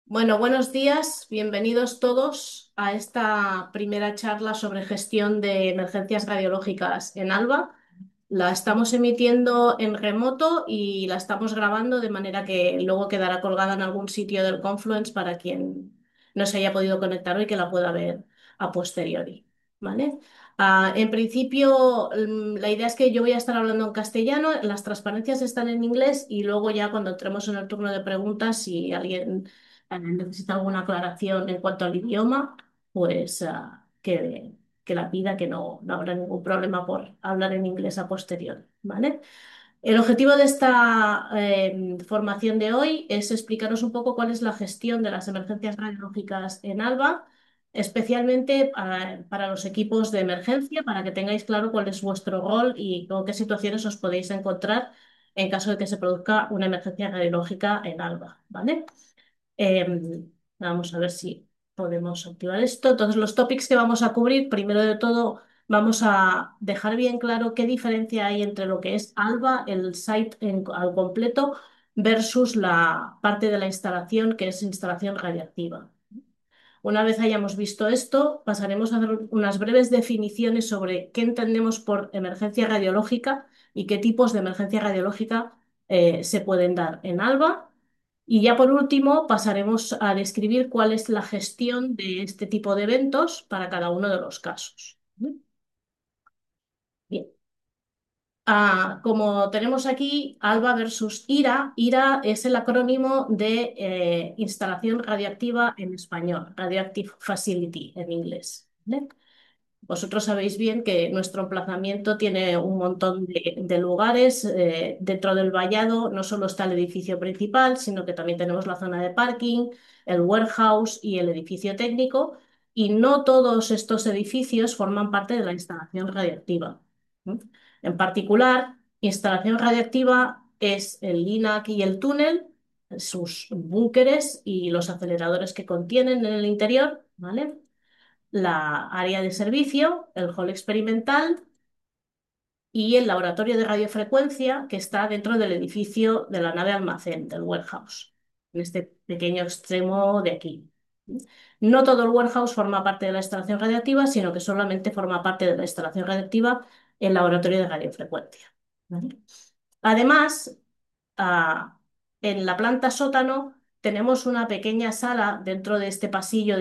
Bueno, buenos días, bienvenidos todos a esta primera charla sobre gestión de emergencias radiológicas en ALBA. La estamos emitiendo en remoto y la estamos grabando de manera que luego quedará colgada en algún sitio del Confluence para quien no se haya podido conectar hoy que la pueda ver a posteriori. ¿Vale? En principio, la idea es que yo voy a estar hablando en castellano, las transparencias están en inglés y luego ya cuando entremos en el turno de preguntas, si alguien necesita alguna aclaración en cuanto al idioma, pues que la pida, que no habrá ningún problema por hablar en inglés a posteriori, ¿vale? El objetivo de esta formación de hoy es explicaros un poco cuál es la gestión de las emergencias radiológicas en ALBA, especialmente para los equipos de emergencia, para que tengáis claro cuál es vuestro rol y con qué situaciones os podéis encontrar en caso de que se produzca una emergencia radiológica en ALBA, ¿vale? Vamos a ver si podemos activar esto. Entonces, los topics que vamos a cubrir, primero de todo, vamos a dejar bien claro qué diferencia hay entre lo que es ALBA, el site al completo, versus la parte de la instalación que es instalación radiactiva. Una vez hayamos visto esto, pasaremos a hacer unas breves definiciones sobre qué entendemos por emergencia radiológica y qué tipos de emergencia radiológica se pueden dar en ALBA. Y ya por último, pasaremos a describir cuál es la gestión de este tipo de eventos para cada uno de los casos. Bien. Como tenemos aquí ALBA versus IRA, IRA es el acrónimo de Instalación Radioactiva en español, Radioactive Facility en inglés. ¿Vale? Vosotros sabéis bien que nuestro emplazamiento tiene un montón de lugares. Dentro del vallado no solo está el edificio principal, sino que también tenemos la zona de parking, el warehouse y el edificio técnico. Y no todos estos edificios forman parte de la instalación radiactiva. ¿Mm? En particular, instalación radiactiva es el LINAC y el túnel, sus búnkeres y los aceleradores que contienen en el interior, ¿vale? La área de servicio, el hall experimental y el laboratorio de radiofrecuencia que está dentro del edificio de la nave almacén, del warehouse, en este pequeño extremo de aquí. No todo el warehouse forma parte de la instalación radiactiva, sino que solamente forma parte de la instalación radiactiva el laboratorio de radiofrecuencia. ¿Vale? Además, ah, en la planta sótano tenemos una pequeña sala dentro de este pasillo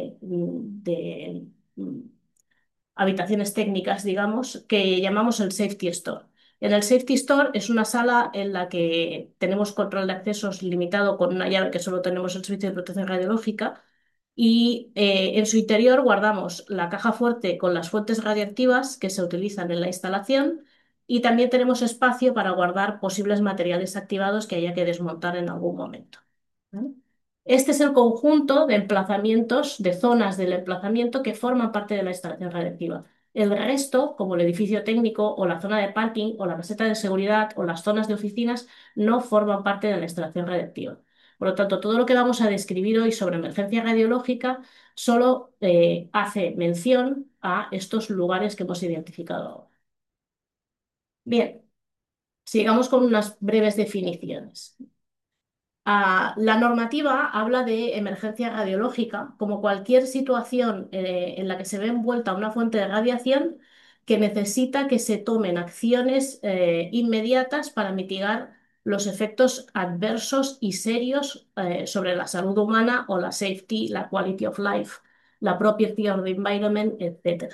de habitaciones técnicas, digamos, que llamamos el Safety Store. En el Safety Store es una sala en la que tenemos control de accesos limitado con una llave que solo tenemos el servicio de protección radiológica y en su interior guardamos la caja fuerte con las fuentes radiactivas que se utilizan en la instalación y también tenemos espacio para guardar posibles materiales activados que haya que desmontar en algún momento. ¿Vale? Este es el conjunto de emplazamientos, de zonas del emplazamiento que forman parte de la instalación radiactiva. El resto, como el edificio técnico o la zona de parking o la caseta de seguridad o las zonas de oficinas, no forman parte de la instalación radiactiva. Por lo tanto, todo lo que vamos a describir hoy sobre emergencia radiológica solo hace mención a estos lugares que hemos identificado ahora. Bien, sigamos con unas breves definiciones. La normativa habla de emergencia radiológica como cualquier situación en la que se ve envuelta una fuente de radiación que necesita que se tomen acciones inmediatas para mitigar los efectos adversos y serios sobre la salud humana o la safety, la quality of life, la property of the environment, etc.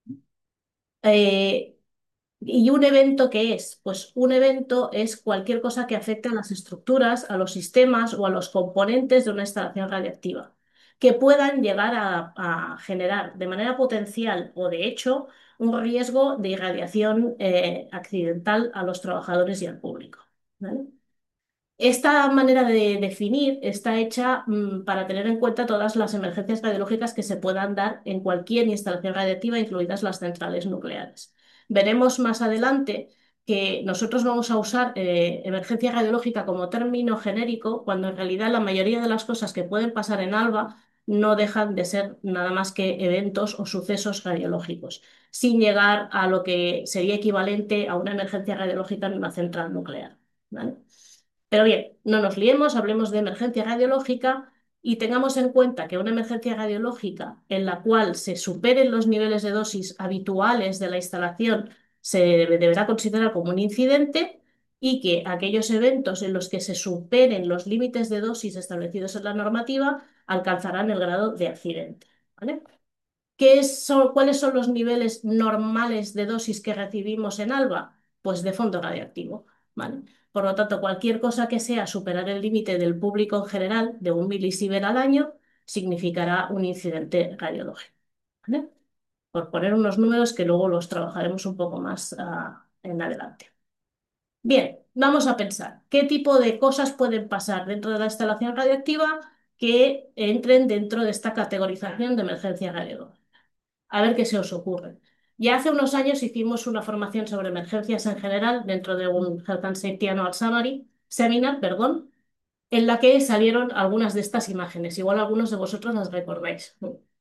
¿Y un evento qué es? Pues un evento es cualquier cosa que afecte a las estructuras, a los sistemas o a los componentes de una instalación radiactiva, que puedan llegar a generar de manera potencial o de hecho un riesgo de irradiación accidental a los trabajadores y al público. ¿Vale? Esta manera de definir está hecha para tener en cuenta todas las emergencias radiológicas que se puedan dar en cualquier instalación radiactiva, incluidas las centrales nucleares. Veremos más adelante que nosotros vamos a usar emergencia radiológica como término genérico, cuando en realidad la mayoría de las cosas que pueden pasar en ALBA no dejan de ser nada más que eventos o sucesos radiológicos, sin llegar a lo que sería equivalente a una emergencia radiológica en una central nuclear. ¿Vale? Pero bien, no nos liemos, hablemos de emergencia radiológica y tengamos en cuenta que una emergencia radiológica en la cual se superen los niveles de dosis habituales de la instalación se deberá considerar como un incidente y que aquellos eventos en los que se superen los límites de dosis establecidos en la normativa alcanzarán el grado de accidente. ¿Vale? ¿Cuáles son los niveles normales de dosis que recibimos en ALBA? Pues de fondo radiactivo, ¿vale? Por lo tanto, cualquier cosa que sea superar el límite del público en general de 1 milisievert al año significará un incidente radiológico, ¿vale? Por poner unos números que luego los trabajaremos un poco más en adelante. Bien, vamos a pensar qué tipo de cosas pueden pasar dentro de la instalación radiactiva que entren dentro de esta categorización de emergencia radiológica. A ver qué se os ocurre. Ya hace unos años hicimos una formación sobre emergencias en general dentro de un Health and Safety Annual Seminar, perdón, en la que salieron algunas de estas imágenes. Igual algunos de vosotros las recordáis.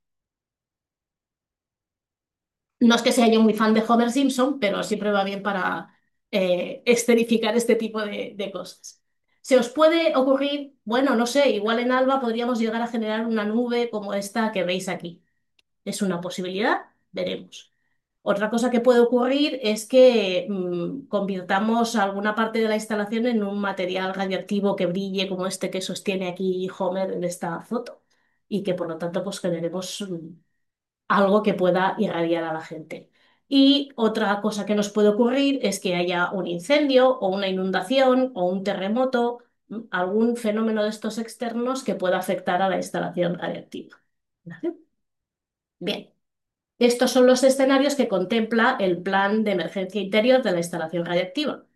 No es que sea yo muy fan de Homer Simpson, pero siempre va bien para escenificar este tipo de cosas. ¿Se os puede ocurrir? Bueno, no sé, igual en Alba podríamos llegar a generar una nube como esta que veis aquí. ¿Es una posibilidad? Veremos. Otra cosa que puede ocurrir es que convirtamos alguna parte de la instalación en un material radioactivo que brille como este que sostiene aquí Homer en esta foto y que por lo tanto pues generemos algo que pueda irradiar a la gente. Y otra cosa que nos puede ocurrir es que haya un incendio o una inundación o un terremoto, algún fenómeno de estos externos que pueda afectar a la instalación radiactiva. ¿Vale? Bien. Estos son los escenarios que contempla el plan de emergencia interior de la instalación radiactiva.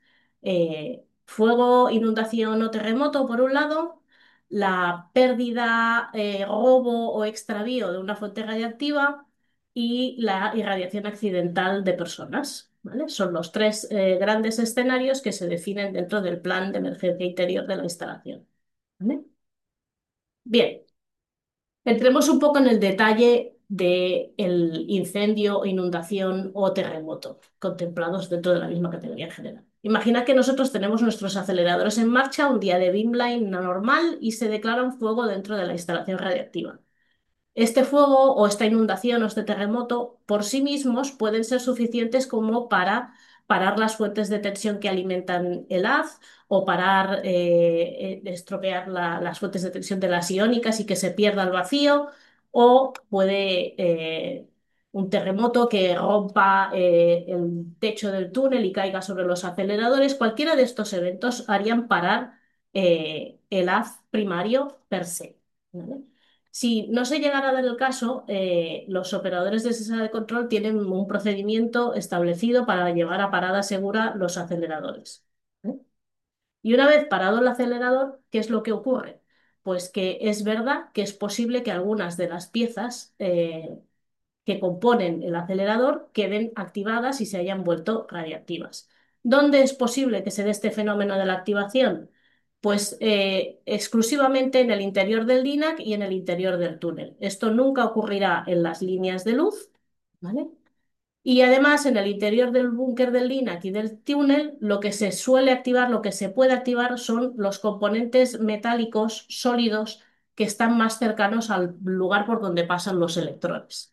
Fuego, inundación o terremoto, por un lado, la pérdida, robo o extravío de una fuente radiactiva y la irradiación accidental de personas. ¿Vale? Son los tres grandes escenarios que se definen dentro del plan de emergencia interior de la instalación. ¿Vale? Bien. Entremos un poco en el detalle del incendio, inundación o terremoto contemplados dentro de la misma categoría en general. Imagina que nosotros tenemos nuestros aceleradores en marcha un día de beamline normal y se declara un fuego dentro de la instalación radiactiva. Este fuego o esta inundación o este terremoto por sí mismos pueden ser suficientes como para parar las fuentes de tensión que alimentan el haz o parar, estropear las fuentes de tensión de las iónicas y que se pierda el vacío, o puede un terremoto que rompa el techo del túnel y caiga sobre los aceleradores. Cualquiera de estos eventos harían parar el haz primario per se. ¿Vale? Si no se llegara a dar el caso, los operadores de sala de control tienen un procedimiento establecido para llevar a parada segura los aceleradores. ¿Eh? Y una vez parado el acelerador, ¿qué es lo que ocurre? Pues que es verdad que es posible que algunas de las piezas que componen el acelerador queden activadas y se hayan vuelto radiactivas. ¿Dónde es posible que se dé este fenómeno de la activación? Pues exclusivamente en el interior del LINAC y en el interior del túnel. Esto nunca ocurrirá en las líneas de luz, ¿vale? Y además en el interior del búnker del LINAC y del túnel, lo que se suele activar, lo que se puede activar son los componentes metálicos sólidos que están más cercanos al lugar por donde pasan los electrones.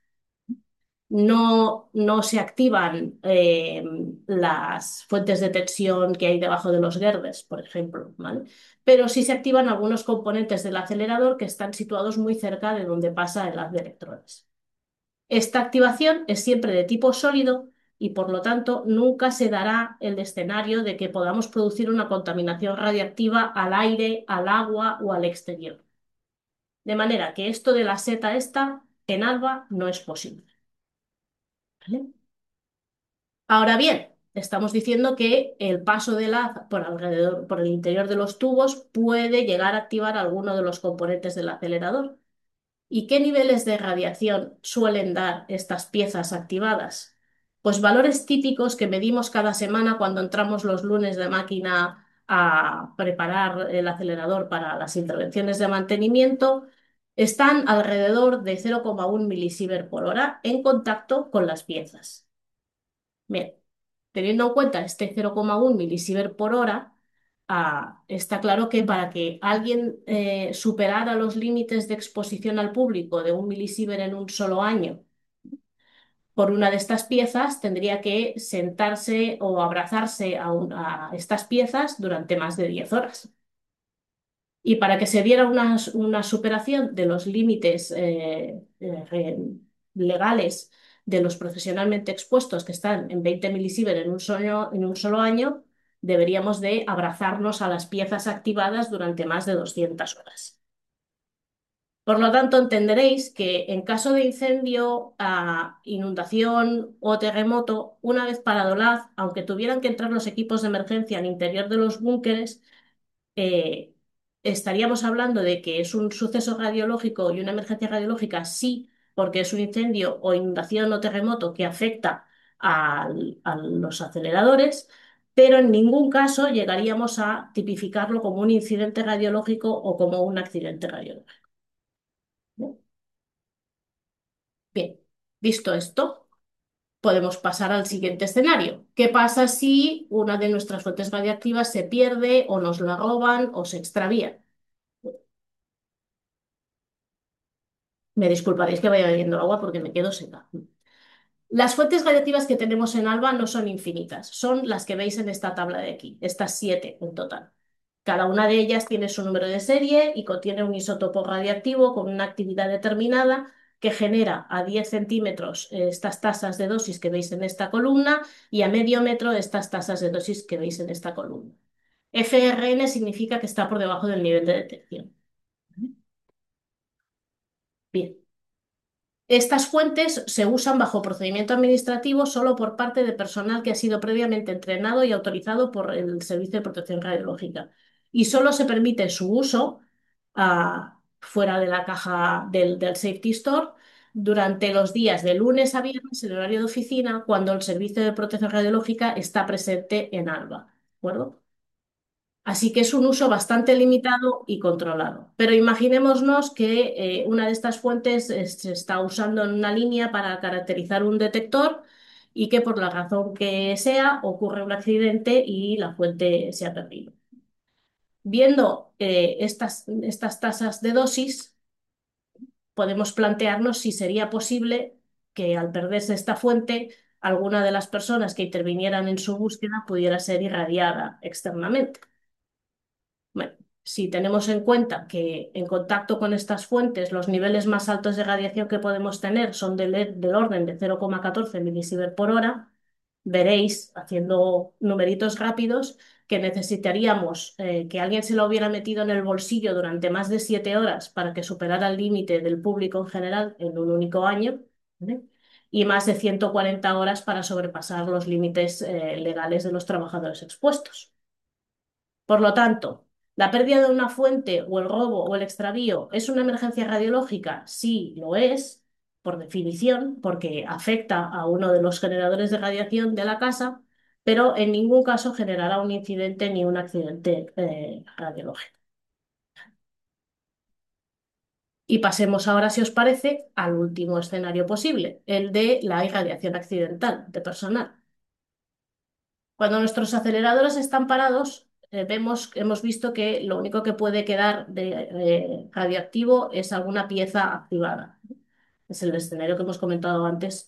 No se activan las fuentes de tensión que hay debajo de los girders, por ejemplo, ¿vale? Pero sí se activan algunos componentes del acelerador que están situados muy cerca de donde pasa el haz de electrones. Esta activación es siempre de tipo sólido y por lo tanto nunca se dará el escenario de que podamos producir una contaminación radiactiva al aire, al agua o al exterior. De manera que esto de la seta esta en ALBA no es posible. ¿Vale? Ahora bien, estamos diciendo que el paso del haz por alrededor, por el interior de los tubos puede llegar a activar alguno de los componentes del acelerador. ¿Y qué niveles de radiación suelen dar estas piezas activadas? Pues valores típicos que medimos cada semana cuando entramos los lunes de máquina a preparar el acelerador para las intervenciones de mantenimiento están alrededor de 0,1 milisievert por hora en contacto con las piezas. Bien, teniendo en cuenta este 0,1 milisievert por hora, Está claro que para que alguien superara los límites de exposición al público de 1 milisievert en un solo año por una de estas piezas, tendría que sentarse o abrazarse a estas piezas durante más de 10 horas. Y para que se diera una superación de los límites legales de los profesionalmente expuestos que están en 20 milisievert en un solo año, deberíamos de abrazarnos a las piezas activadas durante más de 200 horas. Por lo tanto, entenderéis que en caso de incendio, inundación o terremoto, una vez parado la haz, aunque tuvieran que entrar los equipos de emergencia al interior de los búnkeres, eh, estaríamos hablando de que es un suceso radiológico y una emergencia radiológica, sí, porque es un incendio o inundación o terremoto que afecta a los aceleradores, pero en ningún caso llegaríamos a tipificarlo como un incidente radiológico o como un accidente radiológico. ¿No? Bien, visto esto, podemos pasar al siguiente escenario. ¿Qué pasa si una de nuestras fuentes radiactivas se pierde o nos la roban o se extravía? Me disculparéis que vaya bebiendo agua porque me quedo seca. Las fuentes radiactivas que tenemos en Alba no son infinitas, son las que veis en esta tabla de aquí, estas 7 en total. Cada una de ellas tiene su número de serie y contiene un isótopo radiactivo con una actividad determinada que genera a 10 centímetros estas tasas de dosis que veis en esta columna y a medio metro estas tasas de dosis que veis en esta columna. FRN significa que está por debajo del nivel de detección. Bien. Estas fuentes se usan bajo procedimiento administrativo solo por parte de personal que ha sido previamente entrenado y autorizado por el Servicio de Protección Radiológica. Y solo se permite su uso fuera de la caja del Safety Store durante los días de lunes a viernes en horario de oficina, cuando el Servicio de Protección Radiológica está presente en Alba. ¿De acuerdo? Así que es un uso bastante limitado y controlado. Pero imaginémonos que una de estas fuentes se está usando en una línea para caracterizar un detector y que por la razón que sea ocurre un accidente y la fuente se ha perdido. Viendo estas tasas de dosis, podemos plantearnos si sería posible que al perderse esta fuente, alguna de las personas que intervinieran en su búsqueda pudiera ser irradiada externamente. Bueno, si tenemos en cuenta que en contacto con estas fuentes los niveles más altos de radiación que podemos tener son del orden de 0,14 milisievert por hora, veréis, haciendo numeritos rápidos, que necesitaríamos que alguien se lo hubiera metido en el bolsillo durante más de 7 horas para que superara el límite del público en general en un único año, ¿vale? Y más de 140 horas para sobrepasar los límites legales de los trabajadores expuestos. Por lo tanto, ¿la pérdida de una fuente o el robo o el extravío es una emergencia radiológica? Sí, lo es, por definición, porque afecta a uno de los generadores de radiación de la casa, pero en ningún caso generará un incidente ni un accidente radiológico. Y pasemos ahora, si os parece, al último escenario posible, el de la irradiación accidental de personal. Cuando nuestros aceleradores están parados, hemos visto que lo único que puede quedar de radioactivo es alguna pieza activada. Es el escenario que hemos comentado antes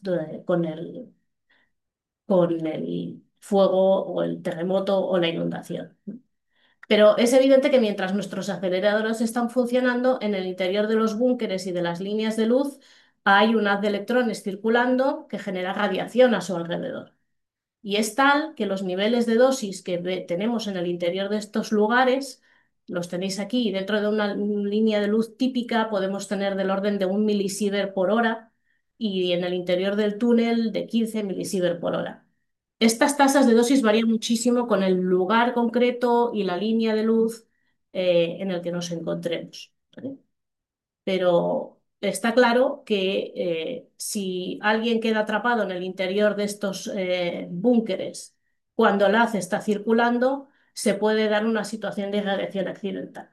con el fuego o el terremoto o la inundación. Pero es evidente que mientras nuestros aceleradores están funcionando, en el interior de los búnkeres y de las líneas de luz hay un haz de electrones circulando que genera radiación a su alrededor. Y es tal que los niveles de dosis que tenemos en el interior de estos lugares, los tenéis aquí, dentro de una línea de luz típica podemos tener del orden de 1 milisievert por hora y en el interior del túnel de 15 milisievert por hora. Estas tasas de dosis varían muchísimo con el lugar concreto y la línea de luz en el que nos encontremos, ¿vale? Pero está claro que si alguien queda atrapado en el interior de estos búnkeres cuando el haz está circulando, se puede dar una situación de irradiación accidental.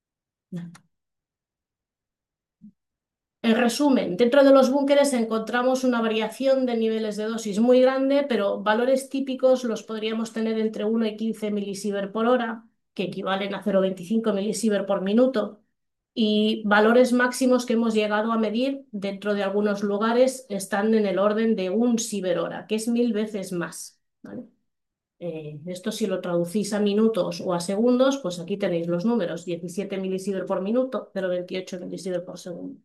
En resumen, dentro de los búnkeres encontramos una variación de niveles de dosis muy grande, pero valores típicos los podríamos tener entre 1 y 15 milisievert por hora. que equivalen a 0,25 milisievert por minuto, y valores máximos que hemos llegado a medir dentro de algunos lugares están en el orden de 1 sievert hora, que es 1000 veces más, ¿vale? Esto si lo traducís a minutos o a segundos, pues aquí tenéis los números: 17 milisievert por minuto, 0,28 milisievert por segundo.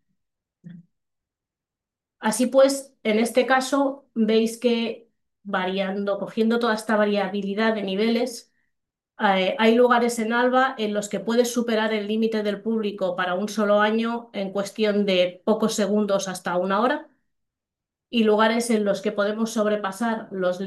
Así pues, en este caso, veis que variando, cogiendo toda esta variabilidad de niveles, hay lugares en Alba en los que puedes superar el límite del público para un solo año en cuestión de pocos segundos hasta 1 hora, y lugares en los que podemos sobrepasar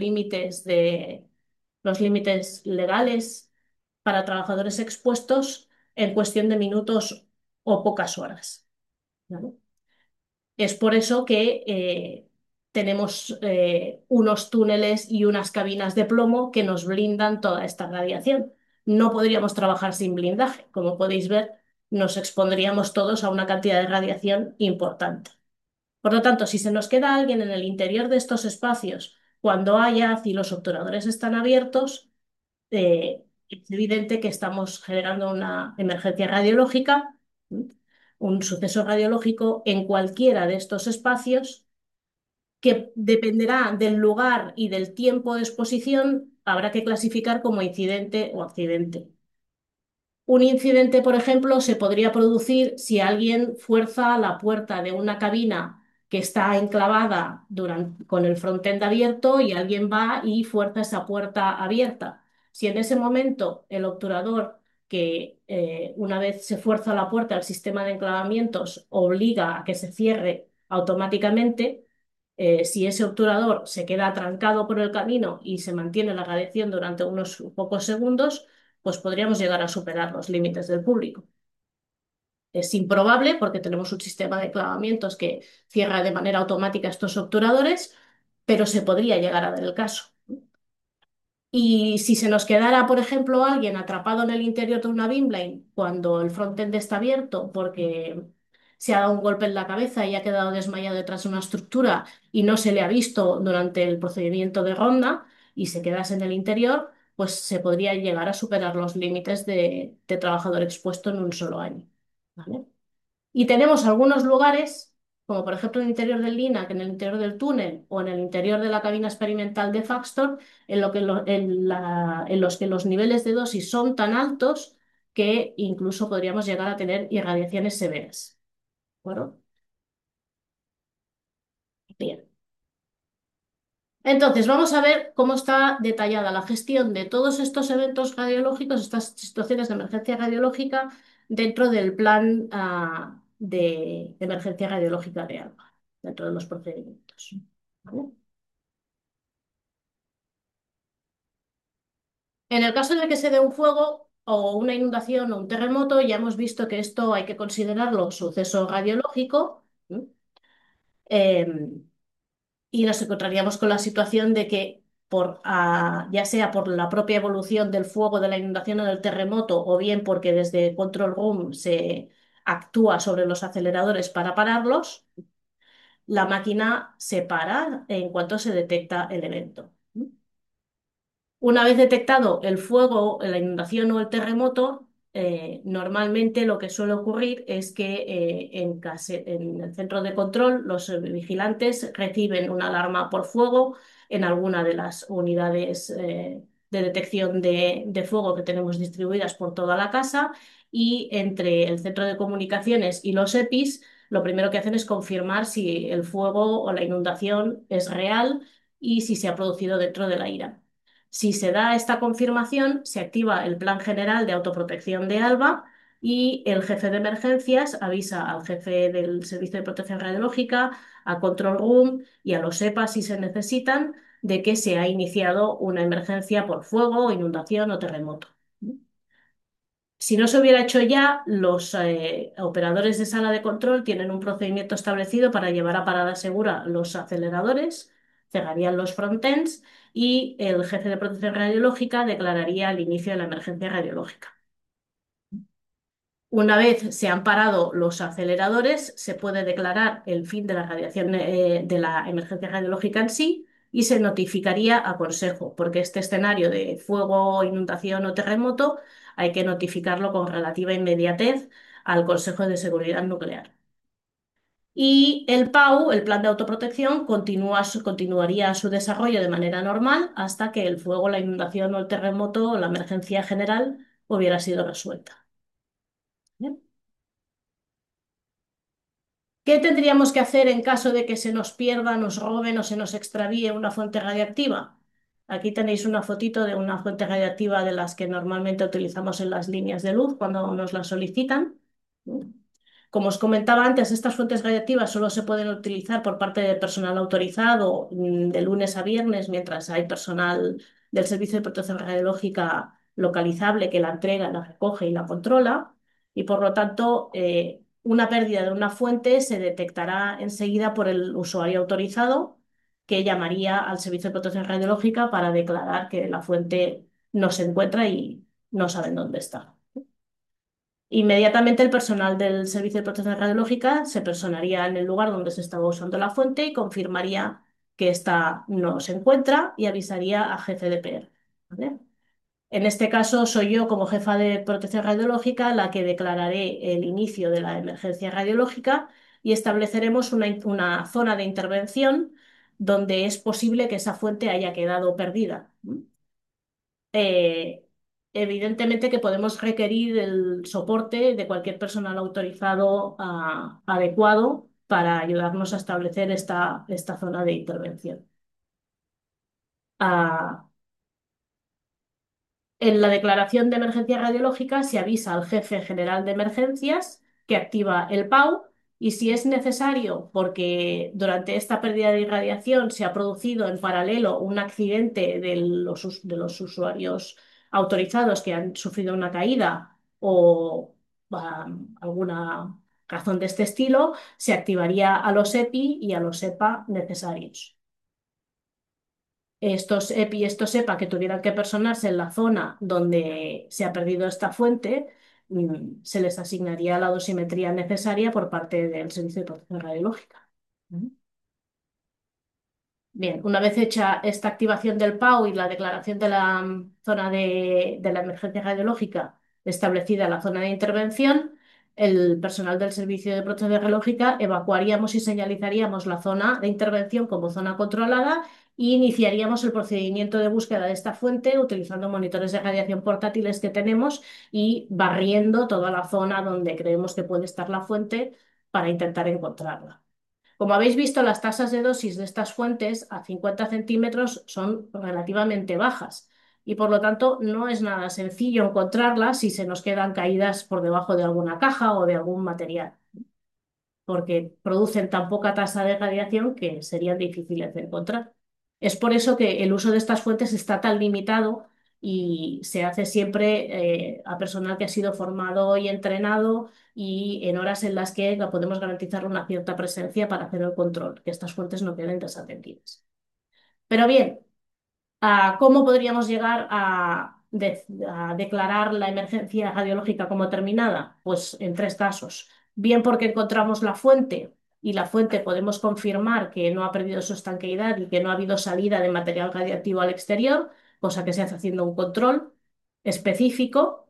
los límites legales para trabajadores expuestos en cuestión de minutos o pocas horas, ¿vale? Es por eso que tenemos unos túneles y unas cabinas de plomo que nos blindan toda esta radiación. No podríamos trabajar sin blindaje. Como podéis ver, nos expondríamos todos a una cantidad de radiación importante. Por lo tanto, si se nos queda alguien en el interior de estos espacios cuando hay haz y los obturadores están abiertos, es evidente que estamos generando una emergencia radiológica, ¿m? Un suceso radiológico en cualquiera de estos espacios, que dependerá del lugar y del tiempo de exposición, habrá que clasificar como incidente o accidente. Un incidente, por ejemplo, se podría producir si alguien fuerza la puerta de una cabina que está enclavada con el frontend abierto, y alguien va y fuerza esa puerta abierta. Si en ese momento el obturador, que una vez se fuerza la puerta, el sistema de enclavamientos obliga a que se cierre automáticamente, si ese obturador se queda atrancado por el camino y se mantiene la radiación durante unos pocos segundos, pues podríamos llegar a superar los límites del público. Es improbable porque tenemos un sistema de clavamientos que cierra de manera automática estos obturadores, pero se podría llegar a dar el caso. Y si se nos quedara, por ejemplo, alguien atrapado en el interior de una beamline cuando el frontend está abierto porque se ha dado un golpe en la cabeza y ha quedado desmayado detrás de una estructura y no se le ha visto durante el procedimiento de ronda, y se quedase en el interior, pues se podría llegar a superar los límites de trabajador expuesto en un solo año, ¿vale? Y tenemos algunos lugares, como por ejemplo en el interior del LINAC, en el interior del túnel o en el interior de la cabina experimental de Faxtor, en los que los niveles de dosis son tan altos que incluso podríamos llegar a tener irradiaciones severas. Bueno, bien. Entonces, vamos a ver cómo está detallada la gestión de todos estos eventos radiológicos, estas situaciones de emergencia radiológica, dentro del plan de emergencia radiológica de ALBA, dentro de los procedimientos. ¿Vale? En el caso de que se dé un fuego o una inundación o un terremoto, ya hemos visto que esto hay que considerarlo suceso radiológico. ¿M? Em, y nos encontraríamos con la situación de que ya sea por la propia evolución del fuego, de la inundación o del terremoto, o bien porque desde Control Room se actúa sobre los aceleradores para pararlos, la máquina se para en cuanto se detecta el evento. Una vez detectado el fuego, la inundación o el terremoto, normalmente lo que suele ocurrir es que en el centro de control los vigilantes reciben una alarma por fuego en alguna de las unidades de detección de fuego que tenemos distribuidas por toda la casa, y entre el centro de comunicaciones y los EPIs lo primero que hacen es confirmar si el fuego o la inundación es real y si se ha producido dentro de la IRA. Si se da esta confirmación, se activa el Plan General de Autoprotección de ALBA, y el jefe de emergencias avisa al jefe del Servicio de Protección Radiológica, a Control Room y a los EPA, si se necesitan, de que se ha iniciado una emergencia por fuego, inundación o terremoto. Si no se hubiera hecho ya, los operadores de sala de control tienen un procedimiento establecido para llevar a parada segura los aceleradores, cerrarían los frontends, y el jefe de protección radiológica declararía el inicio de la emergencia radiológica. Una vez se han parado los aceleradores, se puede declarar el fin de la radiación, de la emergencia radiológica en sí, y se notificaría a Consejo, porque este escenario de fuego, inundación o terremoto hay que notificarlo con relativa inmediatez al Consejo de Seguridad Nuclear. Y el PAU, el Plan de Autoprotección, continuaría su desarrollo de manera normal hasta que el fuego, la inundación o el terremoto o la emergencia general hubiera sido resuelta. Bien. ¿Qué tendríamos que hacer en caso de que se nos pierda, nos roben o se nos extravíe una fuente radiactiva? Aquí tenéis una fotito de una fuente radiactiva de las que normalmente utilizamos en las líneas de luz cuando nos las solicitan. Como os comentaba antes, estas fuentes radiactivas solo se pueden utilizar por parte de personal autorizado de lunes a viernes, mientras hay personal del Servicio de Protección Radiológica localizable que la entrega, la recoge y la controla. Y por lo tanto, una pérdida de una fuente se detectará enseguida por el usuario autorizado, que llamaría al Servicio de Protección Radiológica para declarar que la fuente no se encuentra y no saben dónde está. Inmediatamente el personal del Servicio de Protección Radiológica se personaría en el lugar donde se estaba usando la fuente y confirmaría que ésta no se encuentra y avisaría a jefe de PR. ¿Vale? En este caso soy yo como jefa de protección radiológica la que declararé el inicio de la emergencia radiológica y estableceremos una zona de intervención donde es posible que esa fuente haya quedado perdida. eh, Evidentemente que podemos requerir el soporte de cualquier personal autorizado adecuado para ayudarnos a establecer esta zona de intervención. Ah, en la declaración de emergencia radiológica se avisa al jefe general de emergencias que activa el PAU y si es necesario, porque durante esta pérdida de irradiación se ha producido en paralelo un accidente de los usuarios autorizados que han sufrido una caída o alguna razón de este estilo, se activaría a los EPI y a los EPA necesarios. Estos EPI y estos EPA que tuvieran que personarse en la zona donde se ha perdido esta fuente, se les asignaría la dosimetría necesaria por parte del Servicio de Protección Radiológica. Bien, una vez hecha esta activación del PAU y la declaración de la zona de la emergencia radiológica, establecida la zona de intervención, el personal del Servicio de Protección Radiológica evacuaríamos y señalizaríamos la zona de intervención como zona controlada e iniciaríamos el procedimiento de búsqueda de esta fuente utilizando monitores de radiación portátiles que tenemos y barriendo toda la zona donde creemos que puede estar la fuente para intentar encontrarla. Como habéis visto, las tasas de dosis de estas fuentes a 50 centímetros son relativamente bajas y por lo tanto no es nada sencillo encontrarlas si se nos quedan caídas por debajo de alguna caja o de algún material, porque producen tan poca tasa de radiación que serían difíciles de encontrar. Es por eso que el uso de estas fuentes está tan limitado y se hace siempre a personal que ha sido formado y entrenado y en horas en las que podemos garantizar una cierta presencia para hacer el control, que estas fuentes no queden desatendidas. Pero bien, ¿cómo podríamos llegar a declarar la emergencia radiológica como terminada? Pues en tres casos. Bien porque encontramos la fuente y la fuente podemos confirmar que no ha perdido su estanqueidad y que no ha habido salida de material radiactivo al exterior, cosa que se hace haciendo un control específico.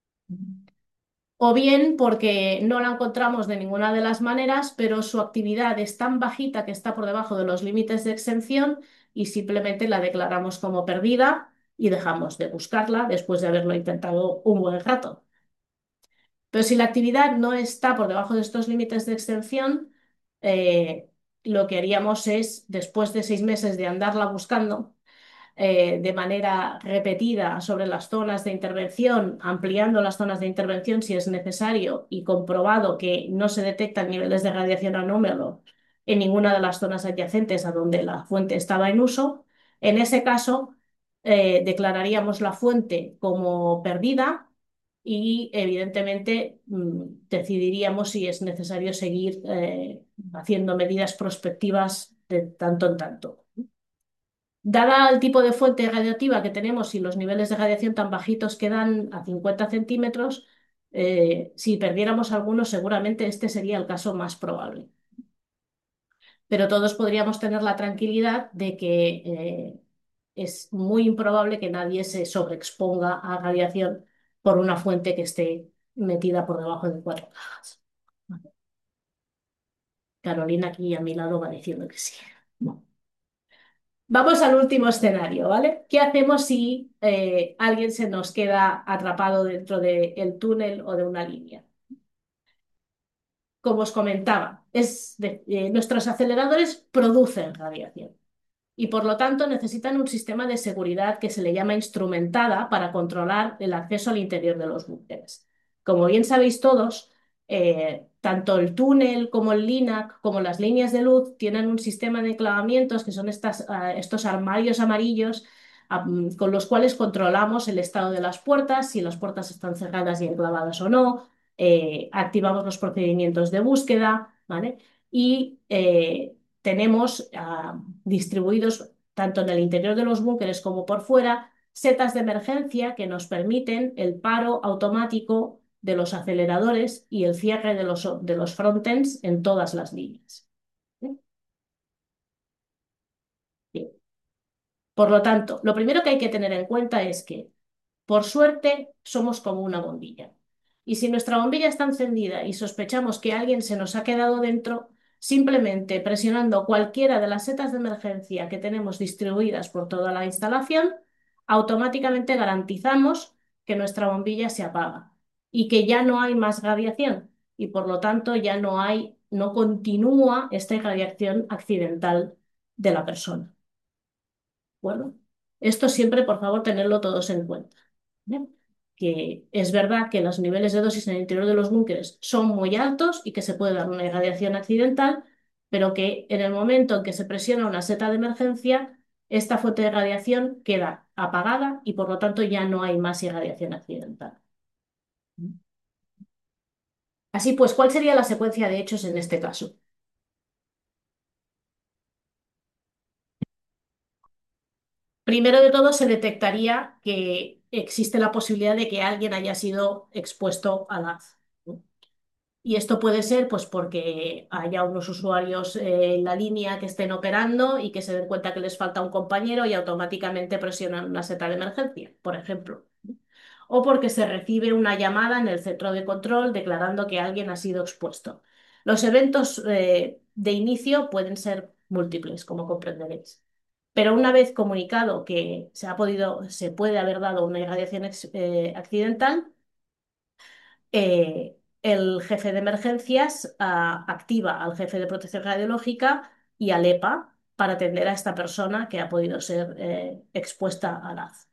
O bien porque no la encontramos de ninguna de las maneras, pero su actividad es tan bajita que está por debajo de los límites de exención y simplemente la declaramos como perdida y dejamos de buscarla después de haberlo intentado un buen rato. Pero si la actividad no está por debajo de estos límites de extensión, eh, lo que haríamos es, después de 6 meses de andarla buscando, de manera repetida sobre las zonas de intervención, ampliando las zonas de intervención si es necesario y comprobado que no se detectan niveles de radiación anómalo en ninguna de las zonas adyacentes a donde la fuente estaba en uso. En ese caso, declararíamos la fuente como perdida y evidentemente decidiríamos si es necesario seguir haciendo medidas prospectivas de tanto en tanto. Dada el tipo de fuente radiactiva que tenemos y los niveles de radiación tan bajitos que dan a 50 centímetros, si perdiéramos alguno, seguramente este sería el caso más probable. pero todos podríamos tener la tranquilidad de que es muy improbable que nadie se sobreexponga a radiación por una fuente que esté metida por debajo de 4 cajas. Carolina aquí a mi lado va diciendo que sí. No. Vamos al último escenario, ¿vale? ¿Qué hacemos si alguien se nos queda atrapado dentro del túnel o de una línea? Como os comentaba, nuestros aceleradores producen radiación y por lo tanto necesitan un sistema de seguridad que se le llama instrumentada para controlar el acceso al interior de los búnkeres. Como bien sabéis todos, tanto el túnel como el LINAC, como las líneas de luz, tienen un sistema de enclavamientos que son estos armarios amarillos con los cuales controlamos el estado de las puertas, si las puertas están cerradas y enclavadas o no, activamos los procedimientos de búsqueda, ¿vale? Y tenemos distribuidos tanto en el interior de los búnkeres como por fuera, setas de emergencia que nos permiten el paro automático de los aceleradores y el cierre de los frontends en todas las líneas. Bien. Por lo tanto, lo primero que hay que tener en cuenta es que, por suerte, somos como una bombilla. Y si nuestra bombilla está encendida y sospechamos que alguien se nos ha quedado dentro, simplemente presionando cualquiera de las setas de emergencia que tenemos distribuidas por toda la instalación, automáticamente garantizamos que nuestra bombilla se apaga y que ya no hay más radiación y por lo tanto ya no continúa esta irradiación accidental de la persona. Bueno, esto siempre, por favor, tenerlo todos en cuenta. ¿Vale? Que es verdad que los niveles de dosis en el interior de los búnkeres son muy altos y que se puede dar una irradiación accidental, pero que en el momento en que se presiona una seta de emergencia, esta fuente de radiación queda apagada y por lo tanto ya no hay más irradiación accidental. Así pues, ¿cuál sería la secuencia de hechos en este caso? Primero de todo, se detectaría que existe la posibilidad de que alguien haya sido expuesto al haz. ¿No? Y esto puede ser pues porque haya unos usuarios en la línea que estén operando y que se den cuenta que les falta un compañero y automáticamente presionan una seta de emergencia, por ejemplo. O porque se recibe una llamada en el centro de control declarando que alguien ha sido expuesto. Los eventos de inicio pueden ser múltiples, como comprenderéis. Pero una vez comunicado que se puede haber dado una irradiación accidental, el jefe de emergencias activa al jefe de protección radiológica y al EPA para atender a esta persona que ha podido ser expuesta al haz.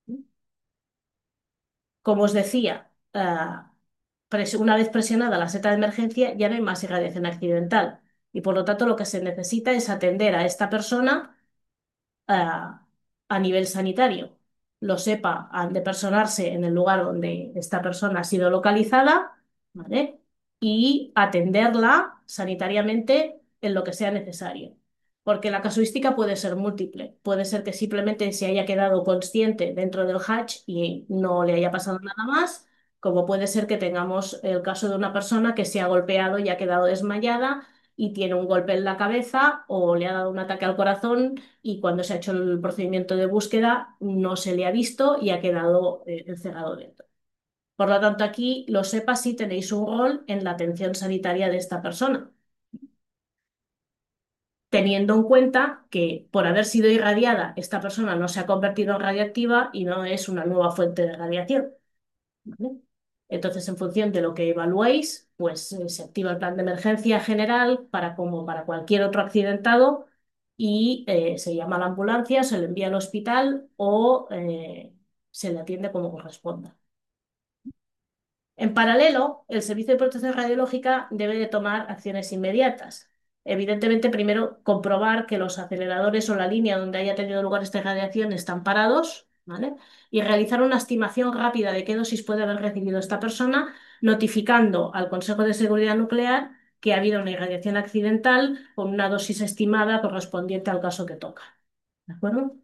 Como os decía, una vez presionada la seta de emergencia ya no hay más irradiación accidental y por lo tanto lo que se necesita es atender a esta persona a, a nivel sanitario. Lo sepa, han de personarse en el lugar donde esta persona ha sido localizada, ¿vale? Y atenderla sanitariamente en lo que sea necesario. Porque la casuística puede ser múltiple. Puede ser que simplemente se haya quedado consciente dentro del hatch y no le haya pasado nada más, como puede ser que tengamos el caso de una persona que se ha golpeado y ha quedado desmayada y tiene un golpe en la cabeza o le ha dado un ataque al corazón y cuando se ha hecho el procedimiento de búsqueda no se le ha visto y ha quedado encerrado dentro. Por lo tanto, aquí lo sepa si tenéis un rol en la atención sanitaria de esta persona, teniendo en cuenta que por haber sido irradiada, esta persona no se ha convertido en radioactiva y no es una nueva fuente de radiación. ¿Vale? Entonces, en función de lo que evaluéis, pues se activa el plan de emergencia general como para cualquier otro accidentado y se llama a la ambulancia, se le envía al hospital o se le atiende como corresponda. En paralelo, el Servicio de Protección Radiológica debe de tomar acciones inmediatas. Evidentemente, primero comprobar que los aceleradores o la línea donde haya tenido lugar esta radiación están parados, ¿vale? Y realizar una estimación rápida de qué dosis puede haber recibido esta persona, notificando al Consejo de Seguridad Nuclear que ha habido una irradiación accidental con una dosis estimada correspondiente al caso que toca. ¿De acuerdo?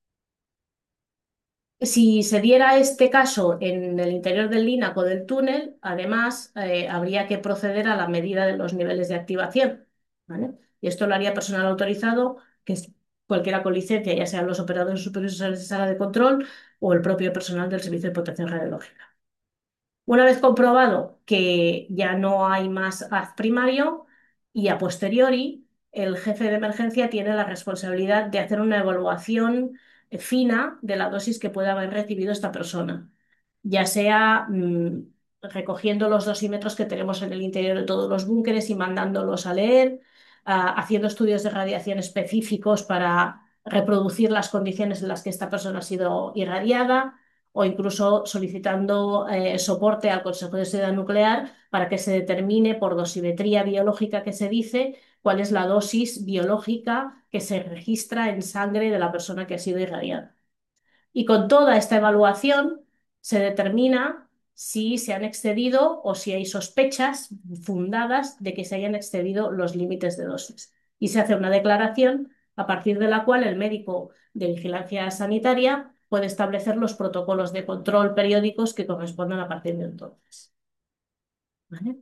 Si se diera este caso en el interior del LINAC o del túnel, además habría que proceder a la medida de los niveles de activación, ¿vale? Y esto lo haría personal autorizado, que es cualquiera con licencia, ya sean los operadores superiores de sala de control o el propio personal del Servicio de Protección Radiológica. Una vez comprobado que ya no hay más haz primario y a posteriori, el jefe de emergencia tiene la responsabilidad de hacer una evaluación fina de la dosis que pueda haber recibido esta persona, ya sea recogiendo los dosímetros que tenemos en el interior de todos los búnkeres y mandándolos a leer, haciendo estudios de radiación específicos para reproducir las condiciones en las que esta persona ha sido irradiada o incluso solicitando soporte al Consejo de Seguridad Nuclear para que se determine por dosimetría biológica que se dice cuál es la dosis biológica que se registra en sangre de la persona que ha sido irradiada. Y con toda esta evaluación se determina si se han excedido o si hay sospechas fundadas de que se hayan excedido los límites de dosis. Y se hace una declaración a partir de la cual el médico de vigilancia sanitaria puede establecer los protocolos de control periódicos que correspondan a partir de entonces. ¿Vale?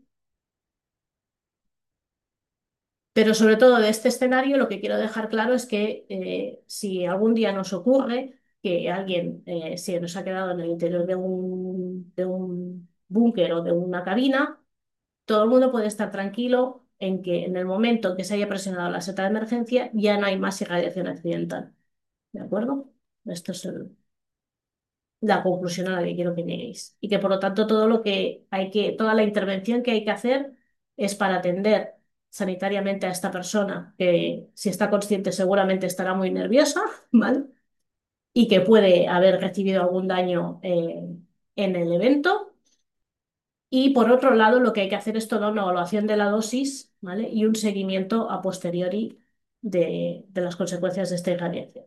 Pero sobre todo de este escenario lo que quiero dejar claro es que si algún día nos ocurre que alguien se nos ha quedado en el interior de un búnker o de una cabina, todo el mundo puede estar tranquilo en que en el momento en que se haya presionado la seta de emergencia ya no hay más irradiación accidental. ¿De acuerdo? Esto es la conclusión a la que quiero que lleguéis. Y que por lo tanto todo lo que hay que, toda la intervención que hay que hacer es para atender sanitariamente a esta persona, que si está consciente seguramente estará muy nerviosa, ¿vale? Y que puede haber recibido algún daño en el evento. Y por otro lado, lo que hay que hacer es toda una evaluación de la dosis, ¿vale? Y un seguimiento a posteriori de las consecuencias de esta irradiación.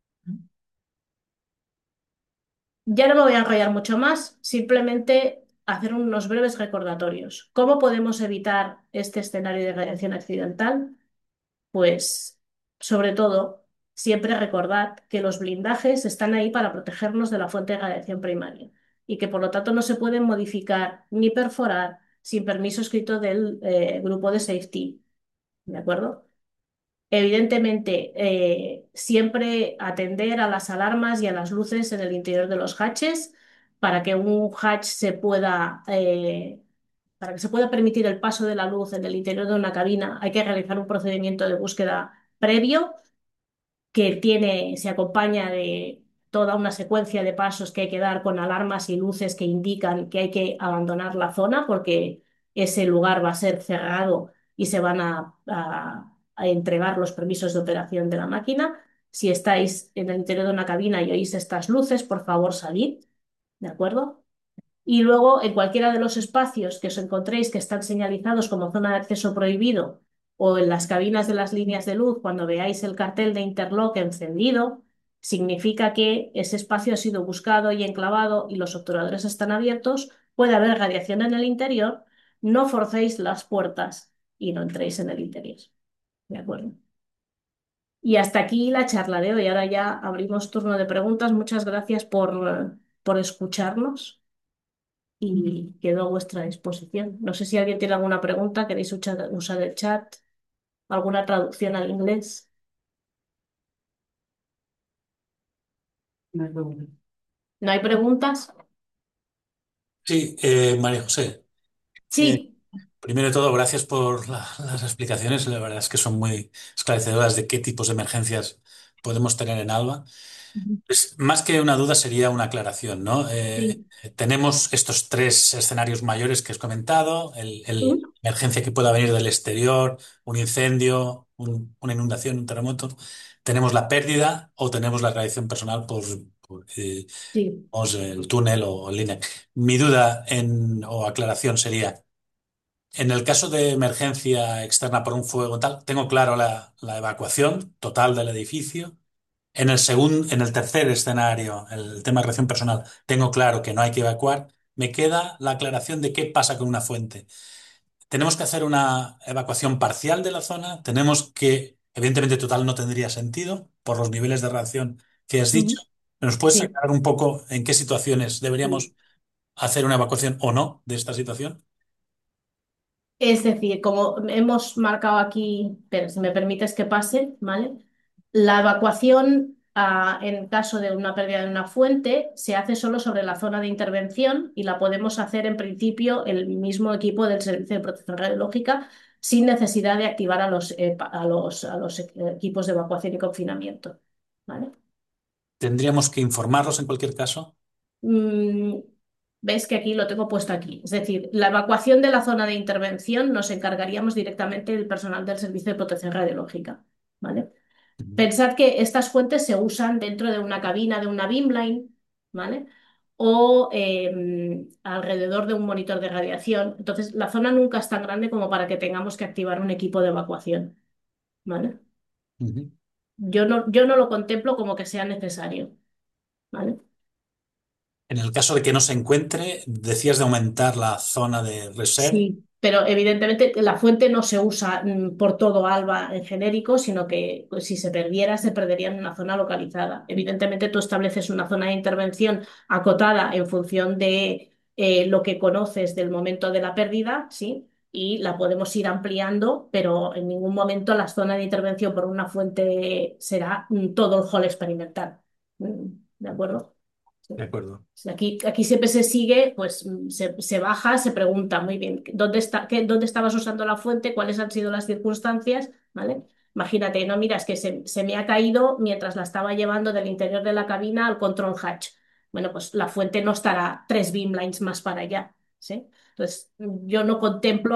Ya no me voy a enrollar mucho más, simplemente hacer unos breves recordatorios. ¿Cómo podemos evitar este escenario de radiación accidental? Pues, sobre todo, siempre recordad que los blindajes están ahí para protegernos de la fuente de radiación primaria y que por lo tanto no se pueden modificar ni perforar sin permiso escrito del grupo de safety. ¿De acuerdo? Evidentemente, siempre atender a las alarmas y a las luces en el interior de los hatches para que un hatch para que se pueda permitir el paso de la luz en el interior de una cabina, hay que realizar un procedimiento de búsqueda previo que se acompaña de toda una secuencia de pasos que hay que dar con alarmas y luces que indican que hay que abandonar la zona porque ese lugar va a ser cerrado y se van a entregar los permisos de operación de la máquina. Si estáis en el interior de una cabina y oís estas luces, por favor salid, ¿de acuerdo? Y luego, en cualquiera de los espacios que os encontréis que están señalizados como zona de acceso prohibido o en las cabinas de las líneas de luz, cuando veáis el cartel de interlock encendido, significa que ese espacio ha sido buscado y enclavado y los obturadores están abiertos, puede haber radiación en el interior, no forcéis las puertas y no entréis en el interior. ¿De acuerdo? Y hasta aquí la charla de hoy. Ahora ya abrimos turno de preguntas. Muchas gracias por escucharnos y quedo a vuestra disposición. No sé si alguien tiene alguna pregunta, queréis usar el chat, alguna traducción al inglés. No hay problema. ¿No hay preguntas? Sí, María José, eh, Sí. primero de todo, gracias por las explicaciones. La verdad es que son muy esclarecedoras de qué tipos de emergencias podemos tener en Alba. Ujú. Más que una duda sería una aclaración, ¿no? Sí. Tenemos estos tres escenarios mayores que has comentado, el Ujú. emergencia que pueda venir del exterior, un incendio, una inundación, un terremoto. Tenemos la pérdida o tenemos la radiación personal por Sí. el túnel o en línea. Mi duda o aclaración sería, en el caso de emergencia externa por un fuego tal, tengo claro la evacuación total del edificio. En el tercer escenario, el tema de reacción personal, tengo claro que no hay que evacuar. Me queda la aclaración de qué pasa con una fuente. Tenemos que hacer una evacuación parcial de la zona. Tenemos que, evidentemente, total no tendría sentido por los niveles de reacción que has dicho. Ujú. ¿Nos puedes Sí. aclarar un poco en qué situaciones deberíamos hacer una evacuación o no de esta situación? Es decir, como hemos marcado aquí, pero si me permites que pase, ¿vale? La evacuación, en caso de una pérdida de una fuente, se hace solo sobre la zona de intervención y la podemos hacer en principio el mismo equipo del Servicio de Protección Radiológica sin necesidad de activar a los equipos de evacuación y confinamiento, ¿vale? ¿Tendríamos que informarlos en cualquier caso? Mm, Ves que aquí lo tengo puesto aquí. Es decir, la evacuación de la zona de intervención nos encargaríamos directamente del personal del Servicio de Protección Radiológica, ¿vale? Ujú, Pensad que estas fuentes se usan dentro de una cabina de una beamline, ¿vale? O alrededor de un monitor de radiación. Entonces, la zona nunca es tan grande como para que tengamos que activar un equipo de evacuación, ¿vale? ujú. Yo no lo contemplo como que sea necesario, ¿vale? En el caso de que no se encuentre, decías de aumentar la zona de reset. Sí, pero evidentemente la fuente no se usa por todo ALBA en genérico, sino que pues, si se perdiera, se perdería en una zona localizada. Evidentemente tú estableces una zona de intervención acotada en función de lo que conoces del momento de la pérdida, ¿sí? Y la podemos ir ampliando, pero en ningún momento la zona de intervención por una fuente será todo el hall experimental. ¿De acuerdo? Sí. De acuerdo. Sí, aquí siempre se sigue, pues se baja, se pregunta muy bien, ¿dónde estabas usando la fuente? ¿Cuáles han sido las circunstancias? ¿Vale? Imagínate, no, mira, es que se me ha caído mientras la estaba llevando del interior de la cabina al control hatch. Bueno, pues la fuente no estará 3 beamlines más para allá, ¿sí? Entonces, yo no contemplo,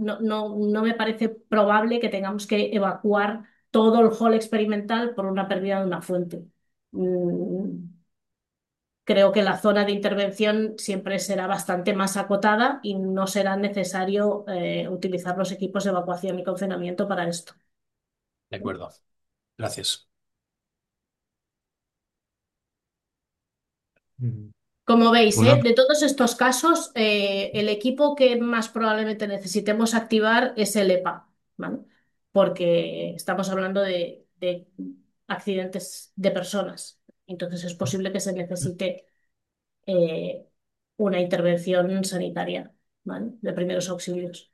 no me parece probable que tengamos que evacuar todo el hall experimental por una pérdida de una fuente. Mm, Creo que la zona de intervención siempre será bastante más acotada y no será necesario utilizar los equipos de evacuación y confinamiento para esto. De acuerdo. Gracias. Mm. Como veis, Una, de todos estos casos, el equipo que más probablemente necesitemos activar es el EPA, ¿vale? Porque estamos hablando de accidentes de personas. Entonces es posible que se necesite eh, una intervención sanitaria, ¿vale? De primeros auxilios.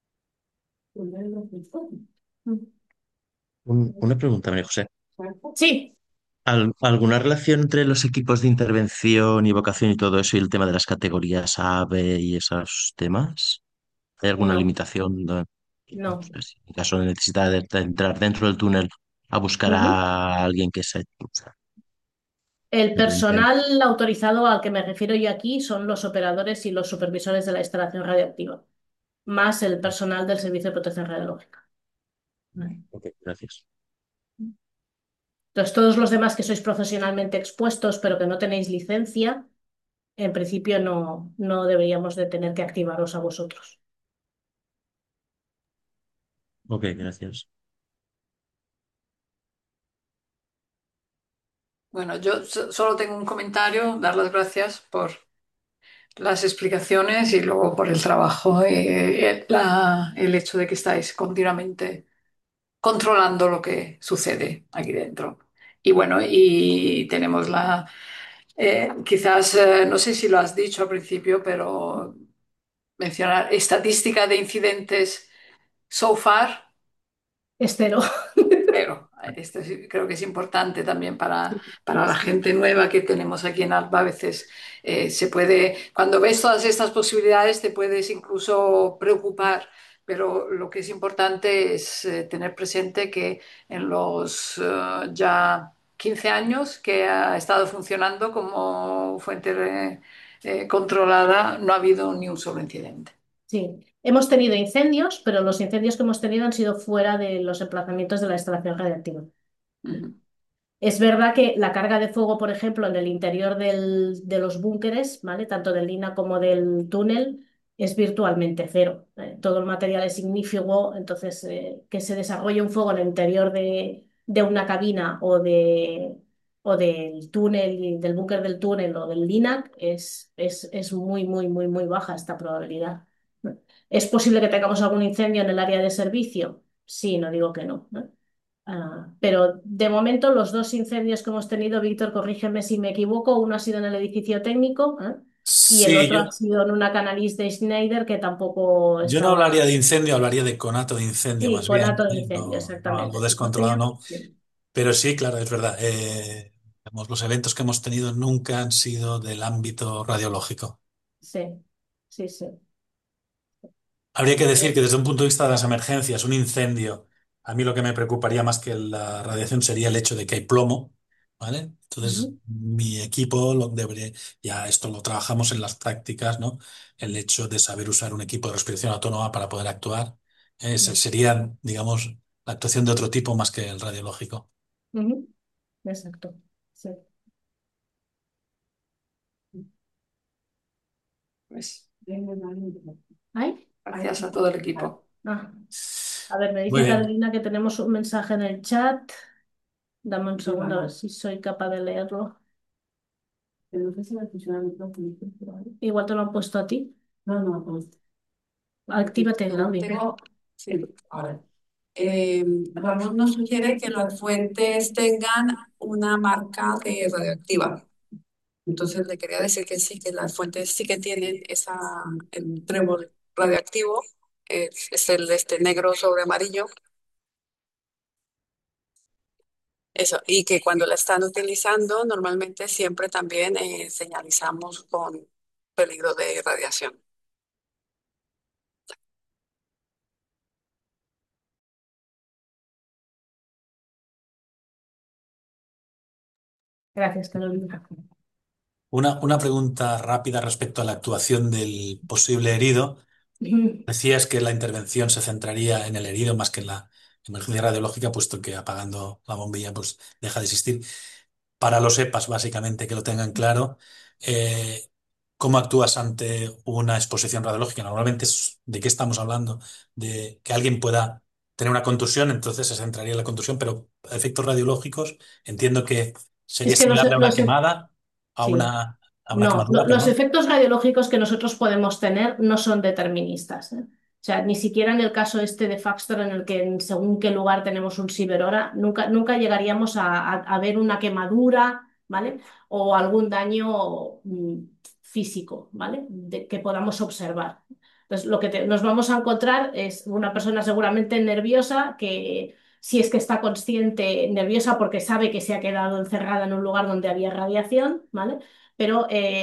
una pregunta, María José. Sí, ¿Alguna relación entre los equipos de intervención y vocación y todo eso y el tema de las categorías A, B y esos temas? ¿Hay alguna no, limitación? No no. sé si en caso de necesidad de entrar dentro del túnel a buscar Ujú. a alguien que se... o sea, El de repente- personal autorizado al que me refiero yo aquí son los operadores y los supervisores de la instalación radiactiva, más el personal del Servicio de Protección Radiológica. Vale. Ok, gracias. Entonces, todos los demás que sois profesionalmente expuestos pero que no tenéis licencia, en principio no deberíamos de tener que activaros a vosotros. Ok, gracias. Bueno, yo solo tengo un comentario, dar las gracias por las explicaciones y luego por el trabajo y el hecho de que estáis continuamente controlando lo que sucede aquí dentro. Y bueno, y tenemos quizás, no sé si lo has dicho al principio, pero mencionar estadística de incidentes so far. Espero. Pero esto creo que es importante también para la gente nueva que tenemos aquí en Alba. A veces se puede, cuando ves todas estas posibilidades, te puedes incluso preocupar, pero lo que es importante es tener presente que en los ya 15 años que ha estado funcionando como fuente controlada, no ha habido ni un solo incidente. Sí, hemos tenido incendios, pero los incendios que hemos tenido han sido fuera de los emplazamientos de la instalación radiactiva. Ujú. Es verdad que la carga de fuego, por ejemplo, en el interior de los búnkeres, ¿vale? Tanto del lina como del túnel, es virtualmente cero. Todo el material es ignífugo, entonces que se desarrolle un fuego en el interior de una cabina o del túnel, del búnker del túnel o del linac es muy, muy, muy, muy baja esta probabilidad. ¿Es posible que tengamos algún incendio en el área de servicio? Sí, no digo que no, ¿no? Pero de momento los dos incendios que hemos tenido, Víctor, corrígeme si me equivoco, uno ha sido en el edificio técnico, ¿eh? Y el Sí, otro ha sido en una Canalys de Schneider que tampoco yo no hablaría estaba. de incendio, hablaría de conato de incendio Sí, más bien, conato de ¿eh? incendio, No exactamente. algo Sí, justo descontrolado, ya. no. Sí, Pero sí, claro, es verdad. Digamos, los eventos que hemos tenido nunca han sido del ámbito radiológico. sí, sí, sí. Habría que decir que desde un punto de vista de las emergencias, un incendio, a mí lo que me preocuparía más que la radiación sería el hecho de que hay plomo, ¿vale? Entonces, Ujú, mi equipo lo debería, ya esto lo trabajamos en las prácticas, ¿no? El hecho de saber usar un equipo de respiración autónoma para poder actuar, ujú, sería, digamos, la actuación de otro tipo más que el radiológico. ujú. Exacto. Sí. Pues, ¿Ay? gracias a todo el equipo. Ah, a ver, me Muy dice bien. Carolina que tenemos un mensaje en el chat. Dame un segundo a ver si soy capaz de leerlo. Igual te lo han puesto a ti. Actívate el audio. Tengo, sí, ahora. Eh, Ramón nos sugiere que las fuentes tengan una marca de radioactiva. Entonces le quería decir que sí, que las fuentes sí que tienen el trébol radioactivo, es el negro sobre amarillo, eso, y que cuando la están utilizando normalmente siempre también señalizamos con peligro de radiación. Gracias, Carolina. Una pregunta rápida respecto a la actuación del posible herido. Decías que la intervención se centraría en el herido más que en la emergencia radiológica, puesto que apagando la bombilla pues deja de existir. Para los EPAs, básicamente, que lo tengan claro, eh, ¿cómo actúas ante una exposición radiológica? Normalmente, ¿de qué estamos hablando? De que alguien pueda tener una contusión, entonces se centraría en la contusión, pero efectos radiológicos, entiendo que sería Es que similar a una quemada, sí. a una No, quemadura, los perdón. efectos radiológicos que nosotros podemos tener no son deterministas, ¿eh? O sea, ni siquiera en el caso este de Faxtor, en el que en según qué lugar tenemos un ciberhora, nunca llegaríamos a ver una quemadura, ¿vale? O algún daño físico, ¿vale? Que podamos observar. Entonces, lo que nos vamos a encontrar es una persona seguramente nerviosa que, si es que está consciente, nerviosa porque sabe que se ha quedado encerrada en un lugar donde había radiación, ¿vale? Pero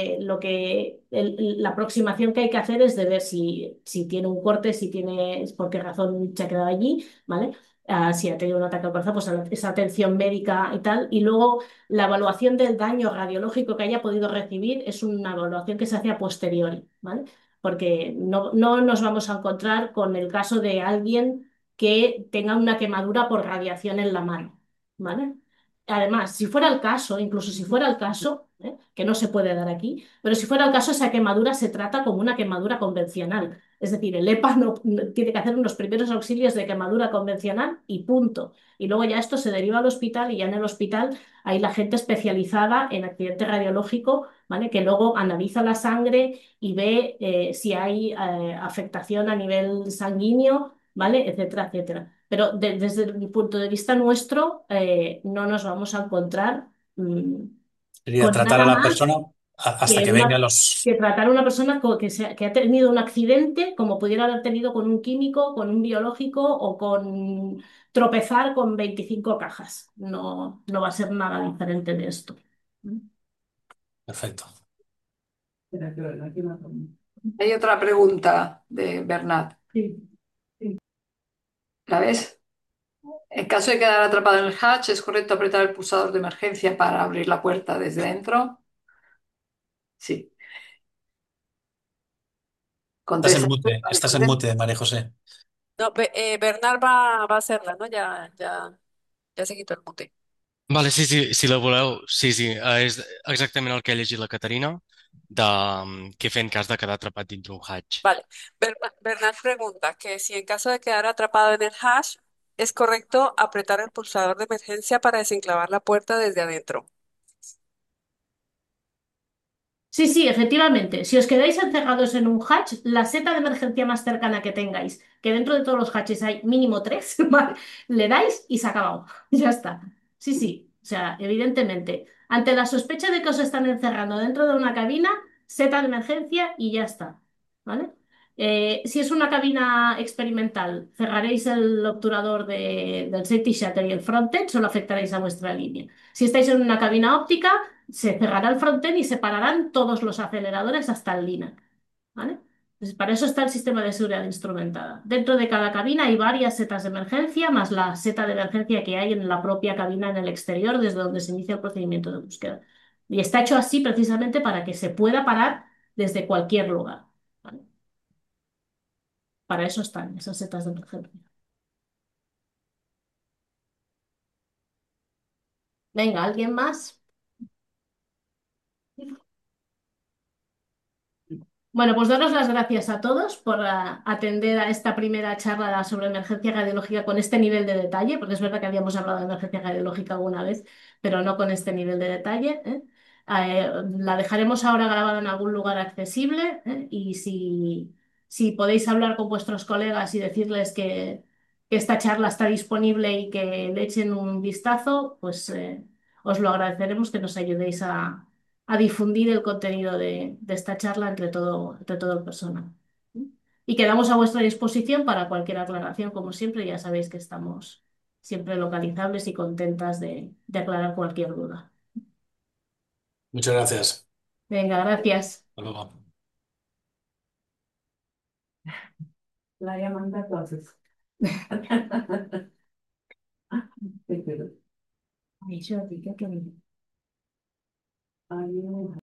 la aproximación que hay que hacer es de ver si tiene un corte, si tiene, por qué razón se ha quedado allí, ¿vale? Si ha tenido un ataque al corazón, pues esa atención médica y tal. Y luego la evaluación del daño radiológico que haya podido recibir es una evaluación que se hace a posteriori, ¿vale? Porque no nos vamos a encontrar con el caso de alguien que tenga una quemadura por radiación en la mano, ¿vale? Además, si fuera el caso, incluso si fuera el caso, que no se puede dar aquí, pero si fuera el caso, esa quemadura se trata como una quemadura convencional. Es decir, el EPA tiene que hacer unos primeros auxilios de quemadura convencional y punto. Y luego ya esto se deriva al hospital y ya en el hospital hay la gente especializada en accidente radiológico, ¿vale? Que luego analiza la sangre y ve si hay afectación a nivel sanguíneo, ¿vale? Etcétera, etcétera. Pero desde el punto de vista nuestro, no nos vamos a encontrar Sería con tratar a nada la más persona hasta que, que vengan los... que tratar a una persona que ha tenido un accidente, como pudiera haber tenido con un químico, con un biológico o con tropezar con 25 cajas. No va a ser nada diferente de esto. Perfecto. Hay otra pregunta de Bernat. Sí. ¿La ves? En caso de quedar atrapado en el hatch, ¿es correcto apretar el pulsador de emergencia para abrir la puerta desde dentro? Sí. Contesta. Vale, Estás en contesta. mute, María José. No, Bernard va a hacerla, ¿no? Ya se quitó el mute. Vale, sí, sí, si la voleu, sí, sí, és exactament el que ha llegit la Caterina, de què fer en cas de quedar atrapat dintre un hatch. Vale. Bernard pregunta que si en caso de quedar atrapado en el hash, ¿es correcto apretar el pulsador de emergencia para desenclavar la puerta desde adentro? Sí, sí, efectivamente. Si os quedáis encerrados en un hatch, la seta de emergencia más cercana que tengáis, que dentro de todos los hatches hay mínimo tres, ¿vale? Le dais y se ha acabado. Ya está. Sí, sí. O sea, evidentemente, ante la sospecha de que os están encerrando dentro de una cabina, Z de emergencia y ya está, ¿vale? Si es una cabina experimental, cerraréis el obturador del safety shutter y el frontend, solo afectaréis a vuestra línea. Si estáis en una cabina óptica, se cerrará el frontend y se pararán todos los aceleradores hasta el LINAC, ¿vale? Entonces, para eso está el sistema de seguridad instrumentada. Dentro de cada cabina hay varias setas de emergencia, más la seta de emergencia que hay en la propia cabina en el exterior, desde donde se inicia el procedimiento de búsqueda. Y está hecho así precisamente para que se pueda parar desde cualquier lugar, ¿vale? Para eso están esas setas de emergencia. Venga, ¿alguien más? Bueno, pues daros las gracias a todos por atender a esta primera charla sobre emergencia radiológica con este nivel de detalle, porque es verdad que habíamos hablado de emergencia radiológica alguna vez, pero no con este nivel de detalle, ¿eh? La dejaremos ahora grabada en algún lugar accesible, ¿eh? Y si podéis hablar con vuestros colegas y decirles que esta charla está disponible y que le echen un vistazo, pues os lo agradeceremos que nos ayudéis a difundir el contenido de esta charla entre todo el personal. Y quedamos a vuestra disposición para cualquier aclaración, como siempre, ya sabéis que estamos siempre localizables y contentas de aclarar cualquier duda. Muchas gracias. Venga, gracias. Hasta luego. La llamada entonces. Ay, yo, ¿qué quería? Ay, no.